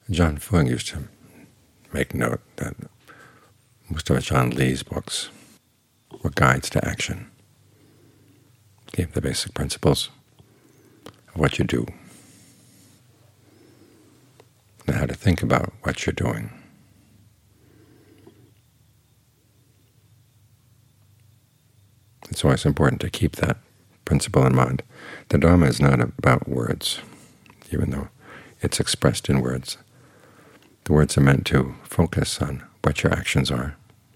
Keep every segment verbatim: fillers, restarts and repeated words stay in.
John Fung used to make note that most of Ajaan Lee's books were guides to action, gave the basic principles of what you do and how to think about what you're doing. It's always important to keep that principle in mind. The Dharma is not about words, even though it's expressed in words. The words are meant to focus on what your actions are,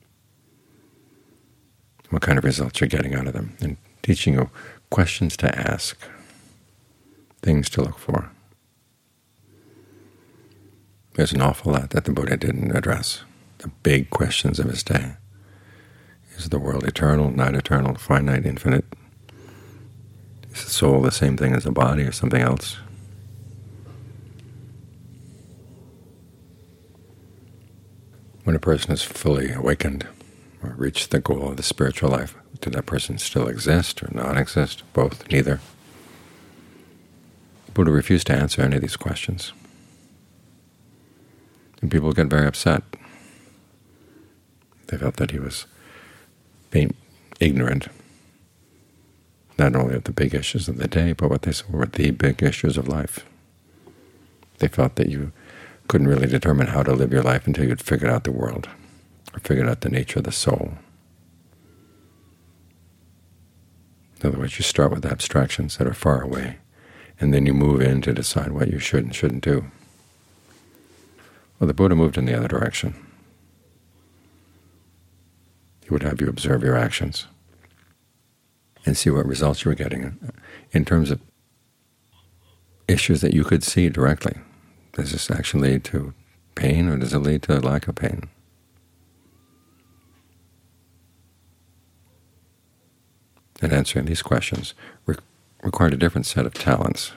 what kind of results you're getting out of them, and teaching you questions to ask, things to look for. There's an awful lot that the Buddha didn't address, the big questions of his day. Is the world eternal, not eternal, finite, infinite? Is the soul the same thing as the body or something else? When a person is fully awakened or reached the goal of the spiritual life, did that person still exist or not exist? Both, neither. The Buddha refused to answer any of these questions. And people get very upset. They felt that he was being ignorant, not only of the big issues of the day, but what they saw were the big issues of life. They felt that you couldn't really determine how to live your life until you'd figured out the world, or figured out the nature of the soul. In other words, you start with abstractions that are far away, and then you move in to decide what you should and shouldn't do. Well, the Buddha moved in the other direction. He would have you observe your actions and see what results you were getting in terms of issues that you could see directly. Does this action lead to pain, or does it lead to lack of pain? And answering these questions re required a different set of talents.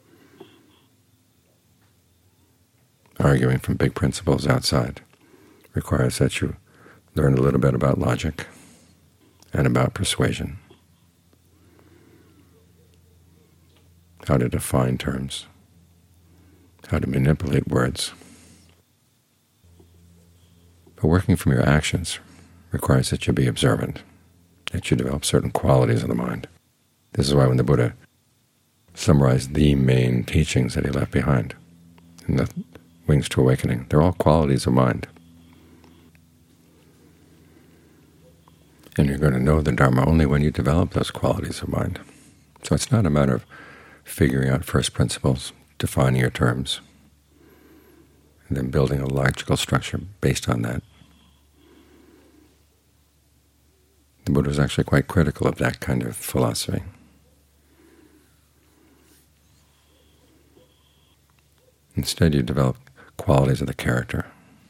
Arguing from big principles outside requires that you learn a little bit about logic and about persuasion, how to define terms, how to manipulate words. But working from your actions requires that you be observant, that you develop certain qualities of the mind. This is why when the Buddha summarized the main teachings that he left behind in the Wings to Awakening, they're all qualities of mind. And you're going to know the Dharma only when you develop those qualities of mind. So it's not a matter of figuring out first principles, defining your terms, and then building a logical structure based on that. The Buddha was actually quite critical of that kind of philosophy. Instead, you develop qualities of the character.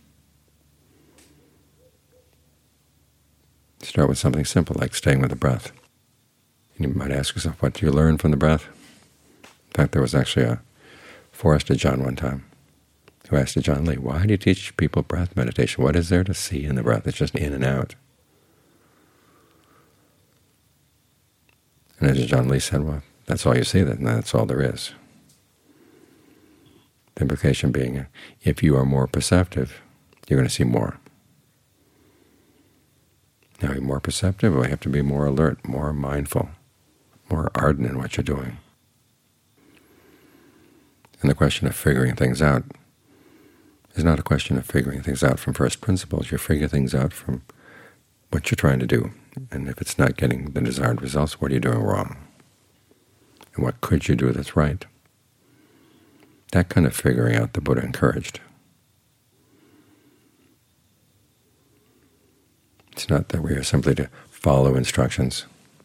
Start with something simple like staying with the breath. And you might ask yourself, what do you learn from the breath? In fact, there was actually a forest Ajahn one time who asked Ajaan Lee, why do you teach people breath meditation? What is there to see in the breath? It's just in and out. And as Ajaan Lee said, well, that's all you see, then that's all there is. The implication being, if you are more perceptive, you're going to see more. Now, you're more perceptive, or you have to be more alert, more mindful, more ardent in what you're doing. And the question of figuring things out is not a question of figuring things out from first principles. You figure things out from what you're trying to do. And if it's not getting the desired results, what are you doing wrong? And what could you do that's right? That kind of figuring out the Buddha encouraged. It's not that we are simply to follow instructions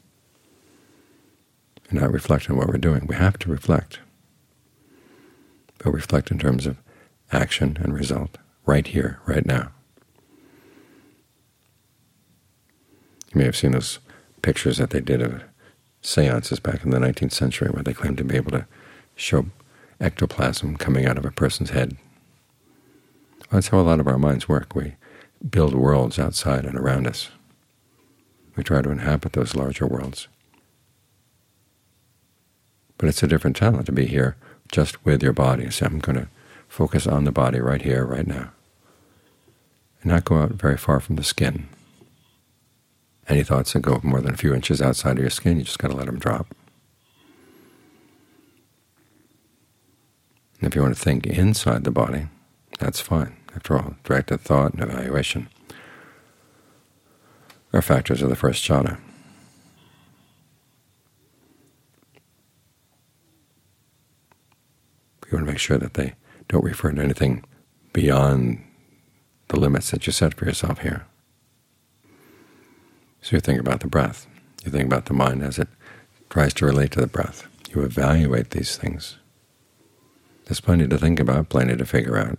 and not reflect on what we're doing. We have to reflect, but reflect in terms of action and result, right here, right now. You may have seen those pictures that they did of seances back in the nineteenth century where they claimed to be able to show ectoplasm coming out of a person's head. Well, that's how a lot of our minds work. We build worlds outside and around us. We try to inhabit those larger worlds. But it's a different talent to be here just with your body. So I'm going to focus on the body right here, right now, and not go out very far from the skin. Any thoughts that go more than a few inches outside of your skin, you just got to let them drop. And if you want to think inside the body, that's fine. After all, directed thought and evaluation are factors of the first jhana. You want to make sure that they don't refer to anything beyond the limits that you set for yourself here. So you think about the breath. You think about the mind as it tries to relate to the breath. You evaluate these things. There's plenty to think about, plenty to figure out.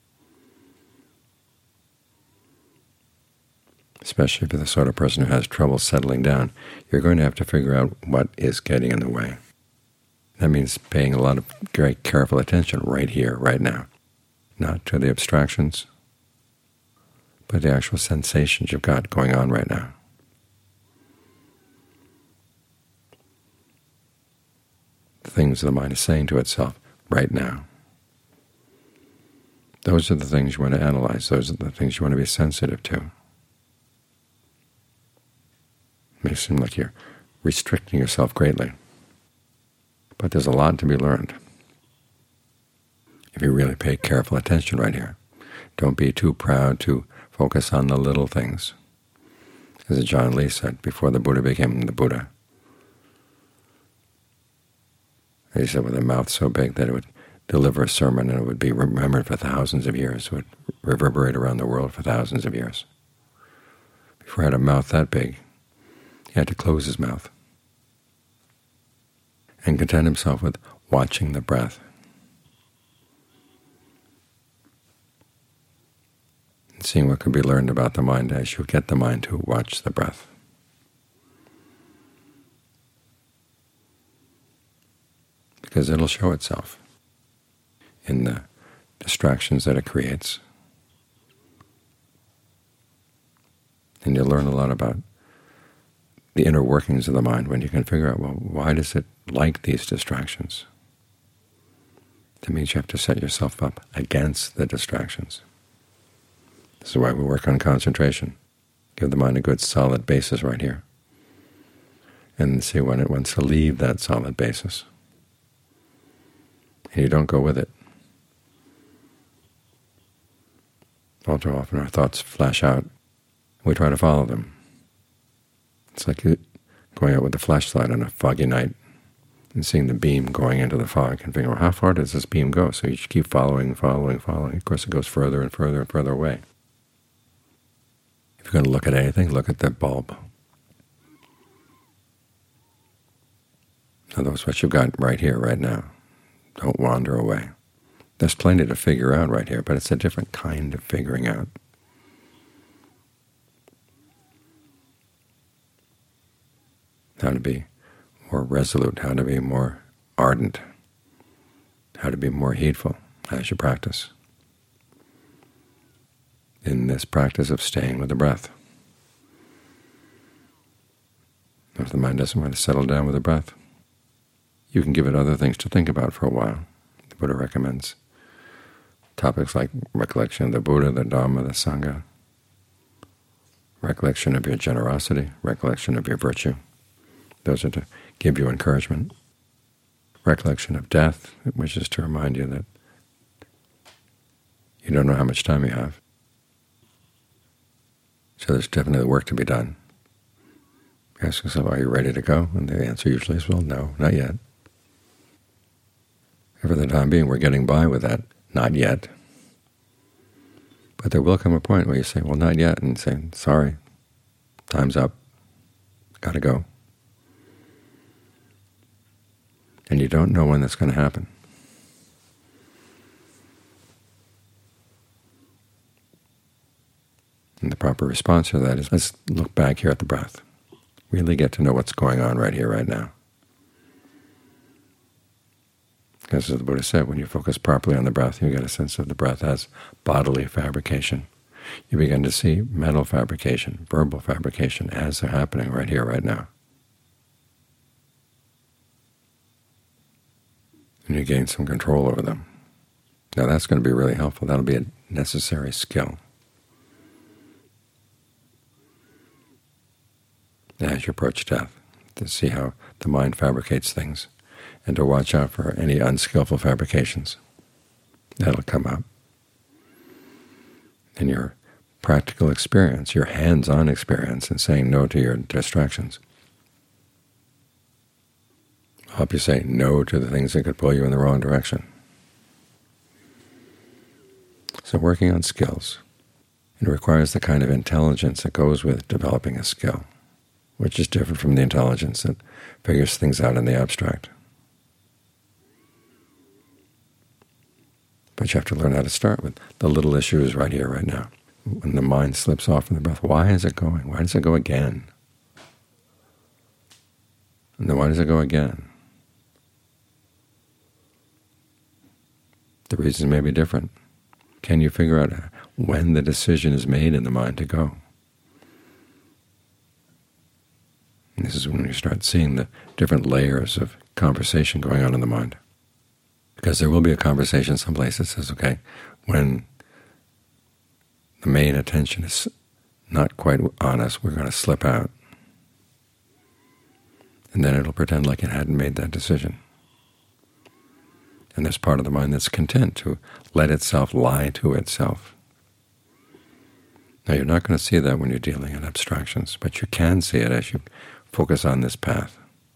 Especially if you're the sort of person who has trouble settling down, you're going to have to figure out what is getting in the way. That means paying a lot of very careful attention right here, right now, not to the abstractions, but the actual sensations you've got going on right now. The things the mind is saying to itself right now. Those are the things you want to analyze. Those are the things you want to be sensitive to. It may seem like you're restricting yourself greatly, but there's a lot to be learned if you really pay careful attention right here. Don't be too proud to focus on the little things. As John Lee said before the Buddha became the Buddha, he said with a mouth so big that it would deliver a sermon and it would be remembered for thousands of years. It would reverberate around the world for thousands of years. Before he had a mouth that big, he had to close his mouth and content himself with watching the breath. And seeing what could be learned about the mind as you get the mind to watch the breath. Because it'll show itself in the distractions that it creates. And you'll learn a lot about the inner workings of the mind when you can figure out, well, why does it like these distractions? That means you have to set yourself up against the distractions. This is why we work on concentration. Give the mind a good solid basis right here, and see when it wants to leave that solid basis. And you don't go with it. All too often our thoughts flash out. We try to follow them. It's like going out with a flashlight on a foggy night and seeing the beam going into the fog and figuring, well, how far does this beam go? So you just keep following, following, following. Of course, it goes further and further and further away. If you're going to look at anything, look at the bulb. Now, that's what you've got right here, right now. Don't wander away. There's plenty to figure out right here, but it's a different kind of figuring out. How to be more resolute, how to be more ardent, how to be more heedful as you practice in this practice of staying with the breath. If the mind doesn't want to settle down with the breath, you can give it other things to think about for a while. The Buddha recommends topics like recollection of the Buddha, the Dharma, the Sangha, recollection of your generosity, recollection of your virtue. Those are to give you encouragement. Recollection of death, which is to remind you that you don't know how much time you have. So there's definitely work to be done. Ask yourself, are you ready to go? And the answer usually is, well, no, not yet. And for the time being, we're getting by with that, not yet. But there will come a point where you say, well, not yet, and say, sorry, time's up, got to go. And you don't know when that's going to happen. And the proper response to that is, let's look back here at the breath. Really get to know what's going on right here, right now. Because as the Buddha said, when you focus properly on the breath, you get a sense of the breath as bodily fabrication. You begin to see mental fabrication, verbal fabrication as they're happening right here, right now. And you gain some control over them. Now that's going to be really helpful. That'll be a necessary skill as you approach death, to see how the mind fabricates things, and to watch out for any unskillful fabrications that'll come up. In your practical experience, your hands-on experience in saying no to your distractions, will help you say no to the things that could pull you in the wrong direction. So working on skills, it requires the kind of intelligence that goes with developing a skill, which is different from the intelligence that figures things out in the abstract. But you have to learn how to start with the little issues right here, right now. When the mind slips off from the breath, why is it going? Why does it go again? And then why does it go again? The reasons may be different. Can you figure out when the decision is made in the mind to go? And this is when you start seeing the different layers of conversation going on in the mind. Because there will be a conversation someplace that says, okay, when the main attention is not quite on us, we're going to slip out. And then it'll pretend like it hadn't made that decision. And there's part of the mind that's content to let itself lie to itself. Now, you're not going to see that when you're dealing in abstractions, but you can see it as you focus on this path.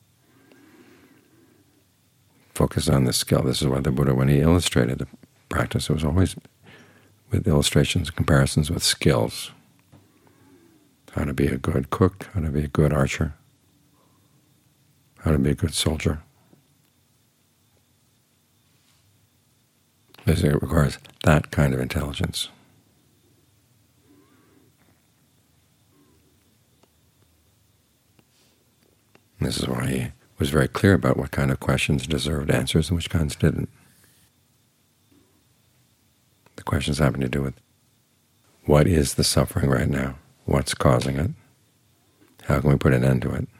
Focus on this skill. This is why the Buddha, when he illustrated the practice, it was always with illustrations and comparisons with skills. How to be a good cook, how to be a good archer, how to be a good soldier. It requires that kind of intelligence. And this is why he was very clear about what kind of questions deserved answers and which kinds didn't. The questions having to do with what is the suffering right now, what's causing it, how can we put an end to it.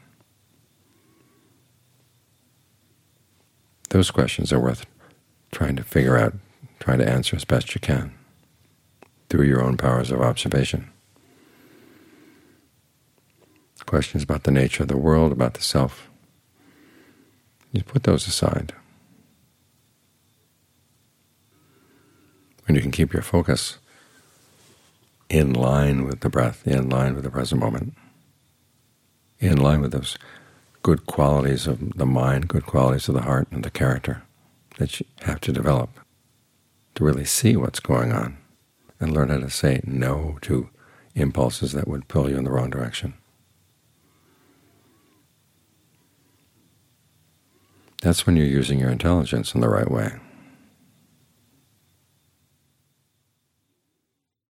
Those questions are worth trying to figure out, trying to answer as best you can through your own powers of observation. Questions about the nature of the world, about the self, you put those aside. When you can keep your focus in line with the breath, in line with the present moment, in line with those good qualities of the mind, good qualities of the heart and the character that you have to develop to really see what's going on and learn how to say no to impulses that would pull you in the wrong direction. That's when you're using your intelligence in the right way.